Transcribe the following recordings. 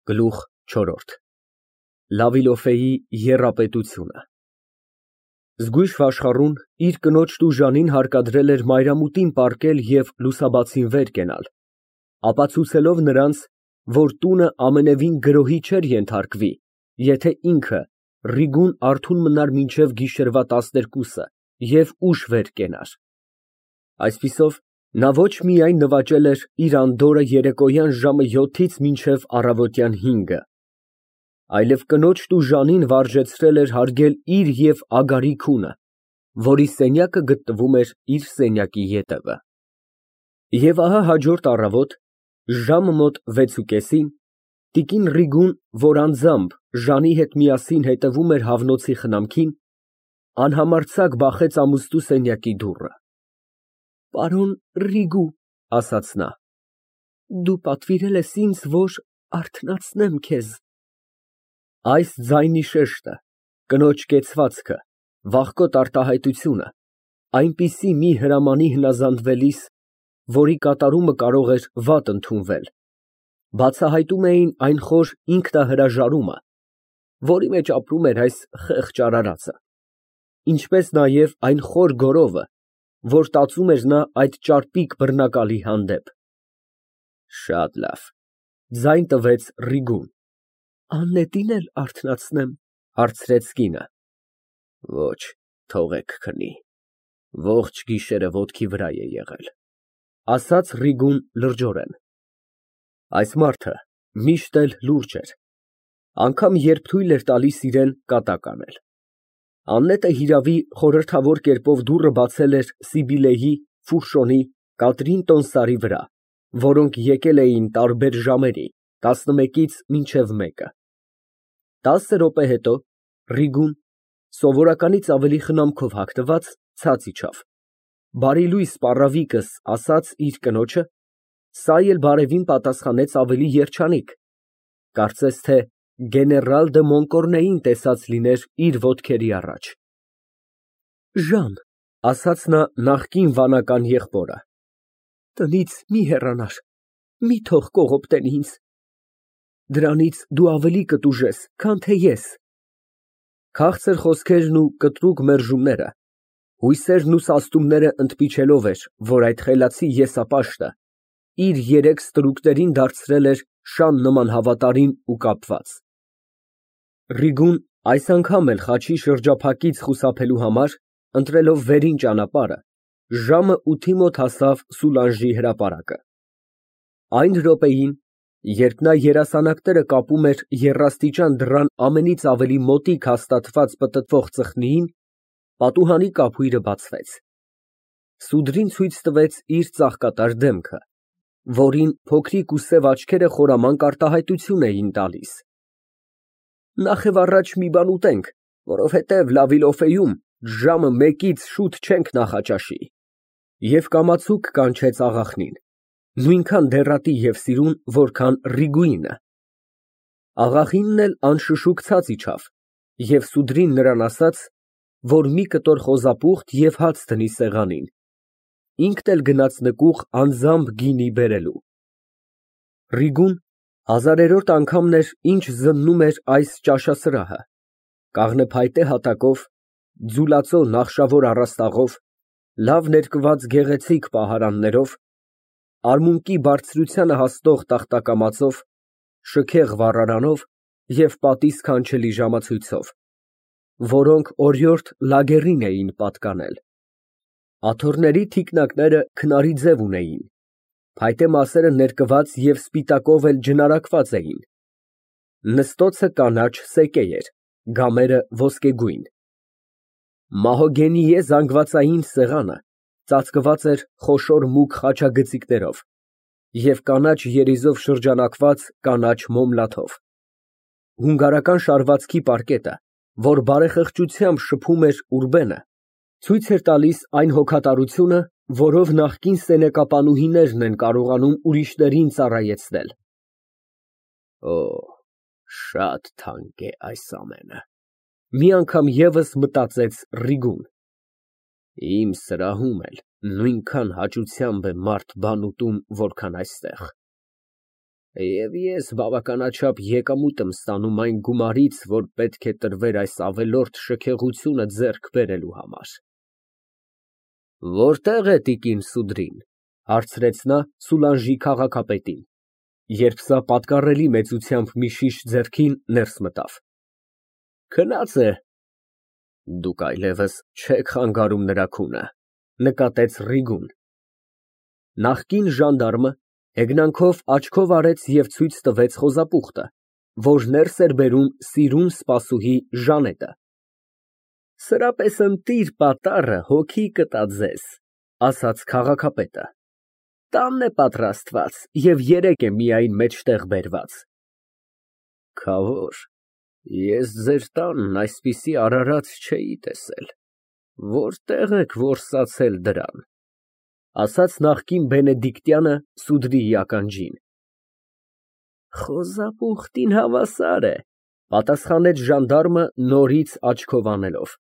Գլուխ 4 Լավիլոֆեի եռապետությունը Զգույշ վաշխառուն իր կնոջ տուժանին հարկադրել էր մայրամուտին պառկել և լուսաբացին վեր կենալ, ապացուցելով նրանց, որ տունը ամենևին գրոհի չէր ենթարկվի, եթե ինքը Ռիգուն արթուն մնար մինչև գիշերվա 12-ը և ուշ վեր կենար։ Այսպիսով, նա ոչ միայն նվաճել էր իր անդորրը երեկոյան ժամը 7-ից մինչև առավոտյան 5-ը, այլև կնոջ տուժանին վարժեցրել էր հարգել իր և Ագարի քունը, որի սենյակը գտնվում էր իր սենյակի ետևը։ Եվ ահա հաջորդ առավոտ, ժամը մոտ 6:30, տիկին Ռիգուն, որ անձամբ Ժանի հետ միասին հետևում էր հավնոցի խնամքին, անհամարձակ բախեց ամուստու սենյակի դուռը։ «Պարոն Ռիգու», ասաց նա, «դու պատվիրել ես ինձ, որ արթնացնեմ քեզ»։ Այս ձայնի շեշտը, կնոջ կեցվածքը, վախկոտ արտահայտությունը այնպիսի մի հրամանի հնազանդվելիս, որի կատարումը կարող էր վատ ընդունվել, բացահայտում էին այն խոր ինքնահրաժարումը, որի մեջ ապրում էր այս խեղճ արարածը, ինչպես նաև այն խոր գոռովը, որ տածում էր նա այդ ճարպիկ բռնակալի հանդեպ։ Շատ լավ, ձայն տվեց Ռիգուն։ «Աննետին էլ արթնացնեմ, հարցրեց կինը։ Ոչ, թողեք քնի, ողջ գիշերը ոտքի վրա է եղել, ասաց Ռիգուն լրջորեն։ Այս մարդը միշտ էլ լուրջ էր, անգամ երբ թույլ էր տալիս իրան կատակ անել։ Աննետը հիրավի խորհրդավոր կերպով դուռը բացել էր Սիբիլեի, Ֆուշոնի, Կատրին Տոնսարի վրա, որոնք եկել էին տարբեր ժամերի 11-ից մինչև 1-ը։ 10 րոպե հետո Ռիգուն, սովորականից ավելի խնամքով հագնված, ցած իջավ։ Բարիլույս պառավիկս ասաց իր կնոջը, սա էլ բարևին պատասխանեց ավելի երջանիկ, կարծես թե գեներալ դը Մոնկորնեին տեսած լիներ իր ոտքերի առաջ։ Ժան, ասաց նա նախկին վանական եղբորը, տնից մի հեռանար, մի թող կողոպտեն ինձ, դրանից դու ավելի կտուժես, քան թե ես։ Քաղցր խոսքերն ու կտրուկ մերժումները, հույսերն ու սաստումները ընդմիջելով էր, որ այդ խելացի եսապաշտը իր երեք ստրուկներին դարձրել էր շան նման հավատարիմ ու կապված։ Ռիգուն այս անգամ էլ խաչի շրջափակից խուսափելու համար, ընտրելով վերին ճանապարհը, ժամը 8-ի մոտ հասավ Սուլանժի հրապարակը։ Այն րոպեին, երբ նա երասանակները կապում էր եռաստիճան դռան ամենից ավելի մոտիկ հաստատված պտտվող ծխնիին, պատուհանի կափույրը բացվեց։ Սուդրին ցույց տվեց իր ծաղկատար դեմքը, որին փոքրիկ ու սև աչքերը խորամանկ արտահայտություն էին տալիս։ Նախ և առաջ մի բան ուտենք, որովհետև Լավիլոֆեում ժամը 1-ից շուտ չենք նախաճաշի։ Եվ կամացուկ կանչեց աղախնին, նույնքան դեռատի և սիրուն, որքան Ռիգուինը։ Աղախինն էլ անշշուկ ցած իջավ և սուդրին նրան ասաց, որ մի կտոր խոզապուխտ և հաց դնի սեղանին, ինքն էլ գնաց նկուղ անձամբ գինի բերելու։ Ռիգուն հազարերորդ անգամն էր, ինչ զննում էր այս ճաշասրահը, կաղնեփայտե հատակով, ձուլածո նախշավոր առաստաղով, լավ ներկված գեղեցիկ պահարաններով, արմունկի բարձրությանը հասնող տախտակամածով, շքեղ վառարանով և պատի սքանչելի ժամացույցով, որոնք օրիորդ լագերին էին պատկանել։ Աթոռների թիկնակները քնարի ձև ունեին, փայտե մասերը ներկված և սպիտակով էլ ջնարակված էին։ Նստոցը կանաչ սեկե էր, գամերը ոսկեգույն։ Մահոգենիե զանգվածային սեղանը ծածկված էր խոշոր մուգ խաչագծիկներով և կանաչ երիզով շրջանակված կանաչ մոմ լաթով։ Հունգարական շարվածքի պարկետը, որ բարեխղճությամբ շփում էր ուրբենը, ցույց էր տալիս այն հոգատարությունը, որով նախկին սենյակապանուհիներն են կարողանում ուրիշներին ծառայեցնել։ Շատ թանկ է այս ամենը, մի անգամ ևս մտածեց Ռիգուն։ Իմ սրահում էլ նույնքան հաճությամբ է մարդ բան ուտում, որքան այստեղ։ Եվ ես բավականաչափ եկամուտ եմ ստանում այն գումարից, որ պետք է տրվեր այս ավելորդ շքեղությունը ձեռք բերելու համար։ Որտե՞ղ է տիկին Սուդրին, հարցրեց նա Սուլանժի քաղաքապետին, երբ սա պատկառելի մեծությամբ մի շիշ ձեռքին ներս մտավ։ Քնած է։ Դուք այլևս չեք խանգարում նրա քունը, նկատեց Ռիգուն։ Նախկին ժանդարմը հեգնանքով աչքով արեց և ցույց տվեց խոզապուխտը, որ ներս էր բերում սիրուն սպասուհի Ժանետը։ Սրա պես ընտիր պատառը հոգի կտա ձեզ, ասաց քաղաքապետը։ Տանն է պատրաստված և 3 է միայն մեջտեղ բերված։ Քավոր, ես ձեր տանն այսպիսի արարած չէի տեսել, որտեղ եք որսացել դրան, ասաց նախկին բենեդիկտյանը Սուդրիի ականջին։ Խոզապուխտին հավասար է, պատասխանեց ժանդարմը նորից աչքով անելով։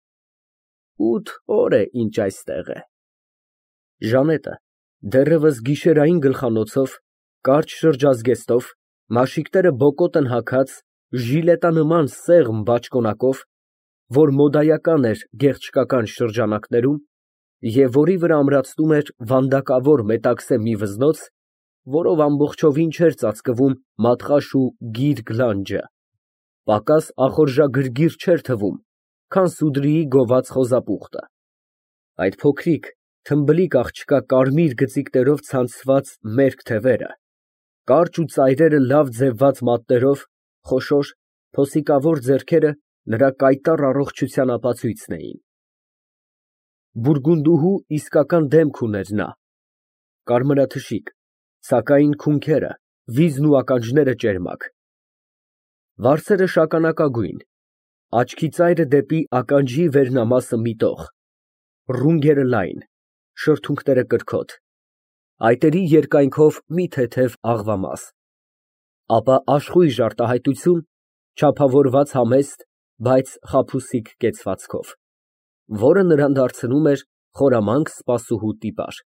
8 օր է ինչ այստեղ է։ Ժանետը դեռևս գիշերային գլխանոցով, կարճ շրջազգեստով, մաշիկները բոկոտն հագած, ժիլետանման սեղմ բաճկոնակով, որ մոդայական էր գեղչկական շրջանակներում և որի վրա ամրացնում էր վանդակավոր մետաքսե մի վզնոց, որով ամբողջովին չէր ծածկվում մատղաշ ու գիր գլանջը, պակաս ախորժագրգիռ չէր թվում, քան Սուդրիի գոված խոզապուխտը։ Այդ փոքրիկ, թմբլիկ աղջկա կարմիր գծիկներով ցանցված մերկ թևերը, կարճ ու ծայրերը լավ ձևված մատներով, խոշոր, փոսիկավոր ձեռքերը նրա կայտառ առողջության ապացույցն էին։ Բուրգունդուհու իսկական դեմք ուներ նա, կարմրաթշիկ, սակայն քունքերը, վիզն ու ականջները ճերմակ։ Վարդերը շագանակագույն, աչքի ծայրը դեպի ականջի վերնամասը միտող, ռունգերը լայն, շրթունքները կրքոտ, այտերի երկայնքով մի թեթև աղվամաս, ապա աշխույժ արտահայտություն, չափավորված համեստ, բայց խաբուսիկ կեցվածքով, որը նրան դարձնում էր խորամանկ սպասուհու տիպար։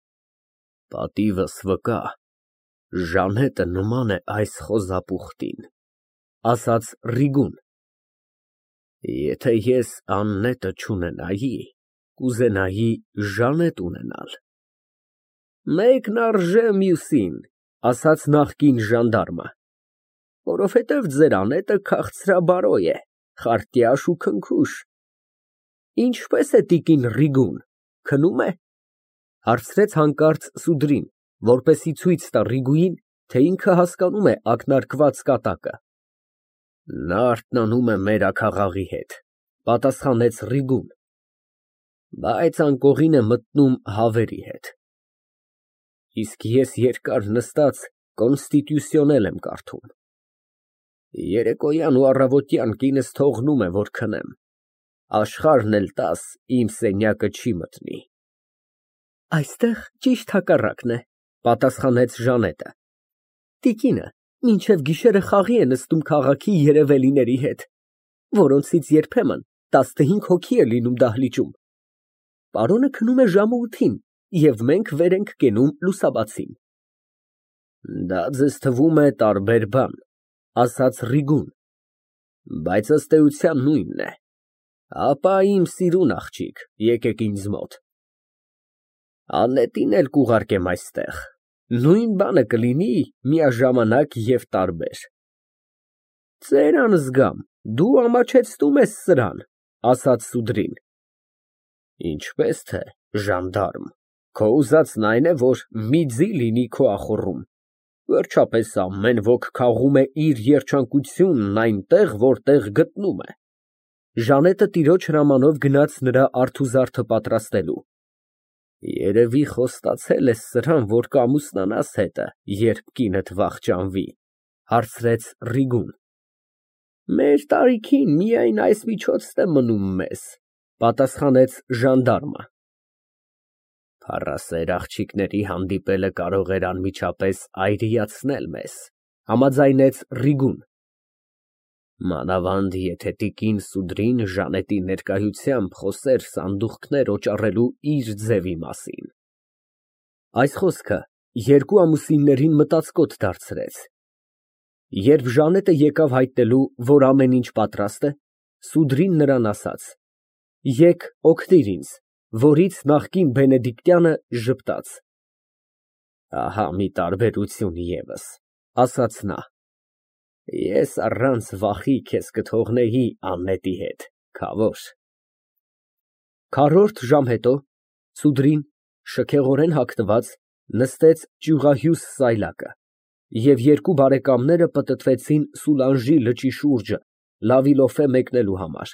Պատիվս վկա, Ժանետը նման է այս խոզապուխտին, ասաց Ռիգուն։ Եթե ես Աննետը չունենայի, կուզենայի Ժանետ ունենալ։ Մեկն արժե մյուսին, ասաց նախկին ժանդարմը, որովհետև ձեր Անետը քաղցրաբարոյ է, խարտյաշ ու քնքուշ։ Ինչպես է տիկին Ռիգուն, քնում է, հարցրեց հանկարծ Սուդրին, որպեսզի ցույց տա Ռիգուին, թե ինքը հասկանում է ակնարկված կատակը։ Նա արթնանում է մերաքաղաղի հետ, պատասխանեց Ռիգուն, բայց անկողին է մտնում հավերի հետ։ Իսկ ես երկար նստած Կոնստիտուսիոնել եմ կարդում։ Երեկոյան ու առավոտյան կինս թողնում է, որ քնեմ, աշխարհն էլ 10 իմ սենյակը չի մտնի։ Այստեղ ճիշտ հակառակն է, պատասխանեց Ժանետը։ Տիկինը մինչև գիշերը խաղի է նստում քաղաքի երևելիների հետ, որոնցից երբեմն 15 հոգի է լինում դահլիճում։ Պարոնը քնում է ժամը 8-ին, և մենք վեր ենք կենում լուսաբացին։ Դա ձեզ թվում է տարբեր բան, ասաց Ռիգուն, բայց ըստ էության նույնն է։ Ապա իմ սիրուն աղջիկ, եկեք ինձ մոտ։ Աննետին էլ կուղարկեմ այստեղ, նույն բանը կլինի միաժամանակ և տարբեր։ Ծեր անզգամ, դու ամաչեցնում ես սրան, ասաց Սուդրին։ Ինչպես թե, ժանդարմ, քո ուզածն այն է, որ մի ձի լինի քո ախոռում, վերջապես ամեն ոք քաղում է իր երջանկությունն այնտեղ, որտեղ գտնում է։ Ժանետը տիրոջ հրամանով գնաց նրա արթուզարդը պատրաստելու։ Երևի խոստացել ես սրան, որ կամուսնանաս հետը, երբ կինդ վախճանվի, հարցրեց Ռիգուն։ Մեր տարիքին միայն այս միջոցն է մնում մեզ, պատասխանեց ժանդարմը։ Փառասեր աղջիկների հանդիպելը կարող էր անմիջապես այրիացնել մեզ, համաձայնեց Ռիգուն։ Մանավանդ եթե տիկին Սուդրին Ժանետի ներկայությամբ խոսեր սանդուղքներ օճառելու իր ձևի մասին։ Այս խոսքը երկու ամուսիններին մտածկոտ դարձրեց, Երբ Ժանետը եկավ հայտնելու, որ ամեն ինչ պատրաստ է, Սուդրին նրան ասաց. «Եկ օգնիր ինձ», որից նախկին Բենեդիկտյանը ժպտաց։ «Ահա մի տարբերություն ևս», ասաց նա, «ես առանց վախի քեզ կթողնեի աննետի հետ, քավոր»։ Քառորդ ժամ հետո Սուդրին, շքեղորեն հագնված, նստեց ճյուղահյուս սայլակը, և երկու բարեկամները պտտվեցին Սուլանժի լճի շուրջը Լավիլոֆե մեկնելու համար։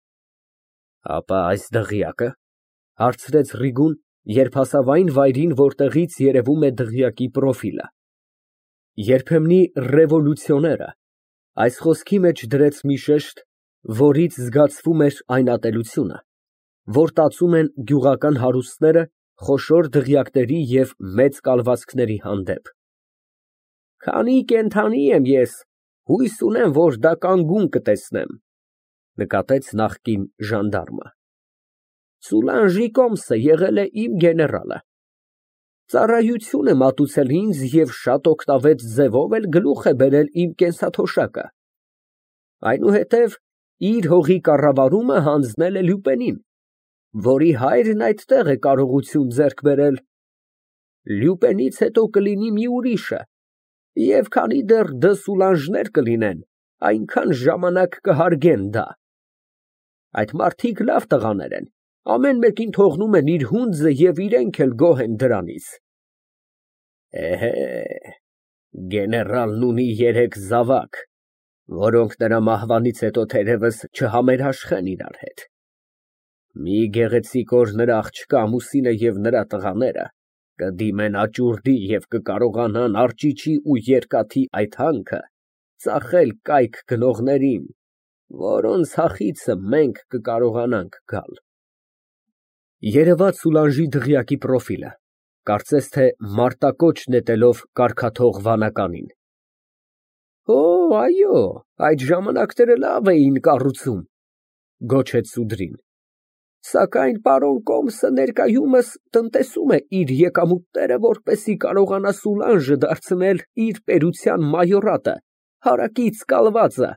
«Ապա այս դղյակը», հարցրեց Ռիգուն, երբ հասավ այն վայրին, որտեղից երևում է դղյակի պրոֆիլը։ Երբեմնի ռևոլյուցիոները այս խոսքի մեջ դրեց մի շեշտ, որից զգացվում էր այն ատելությունը, որ տածում են գյուղական հարուստները խոշոր դղյակների և մեծ կալվածքների հանդեպ։ «Քանի կենդանի եմ ես, հույս ունեմ, որ դա կանգուն կտեսնեմ», նկատեց նախկին ժանդարմը։ «Սուլանժի կոմսը եղել է իմ գեներալը, ծառայություն է մատուցել ինձ և շատ օգտավետ ձևով էլ գլուխ է բերել իմ կենսաթոշակը, այնուհետև իր հողի կառավարումը հանձնել է Լյուպենին, որի հայրն այդտեղ է կարողություն ձեռք բերել։ Լյուպենից հետո կլինի մի ուրիշը, և քանի դեռ դը Սուլանժներ կլինեն, այնքան ժամանակ կհարգեն դա։ Այդ մարդիկ լավ տղաներ են, ամեն մեկին թողնում են իր հունձը և իրենք էլ գոհ են դրանից»։ «Էհե, գեներալն ունի 3 զավակ, որոնք նրա մահվանից հետո թերևս չհամերաշխեն իրար հետ։ Մի գեղեցիկ օր նրա աղջկա ամուսինը և նրա տղաները կդիմեն աճուրդի և կկարողանան արճիճի ու երկաթի այդ հանքը ծախել կայք գնողներին, որոնց հախիցը մենք կկարողանանք գալ»։ Երևաց Սուլանժի դղյակի պրոֆիլը, կարծես թե մարտակոչ նետելով կառքաթող վանականին։ «Օ, այո, այդ ժամանակները լավ էին կառուցում», գոչեց Սուդրին, «սակայն պարոն կոմսը ներկայումս տնտեսում է իր եկամուտները, որպեսզի կարողանա Սուլանժը դարձնել իր պետության մայորատը, հարակից կալվածը»։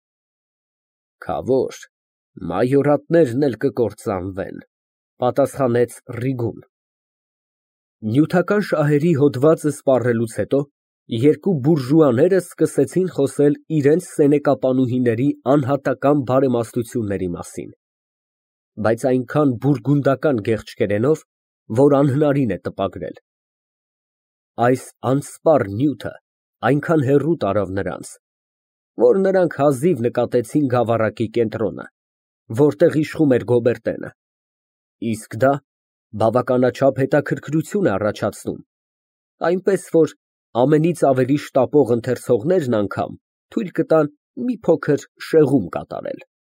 «Քավոր, մայորատներն էլ կկործանվեն», պատասխանեց Ռիգուն։ Նյութական շահերի հոդվածը սպառելուց հետո երկու բուրժուաները սկսեցին խոսել իրենց սենեկապանուհիների անհատական բարեմաստությունների մասին, բայց այնքան բուրգունդական գեղչկերենով, որ անհնարին է տպագրել։ Այս անսպառ նյութը այնքան հեռու տարավ նրանց, որ նրանք հազիվ նկատեցին գավառակի կենտրոնը, որտեղ իշխում էր Գոբերտենը, իսկ դա բավականաչափ հետաքրքրություն է առաջացնում, այնպես որ ամենից ավելի շտապող ընթերցողներն անգամ թույլ կտան մի փոքր շեղում կատարել։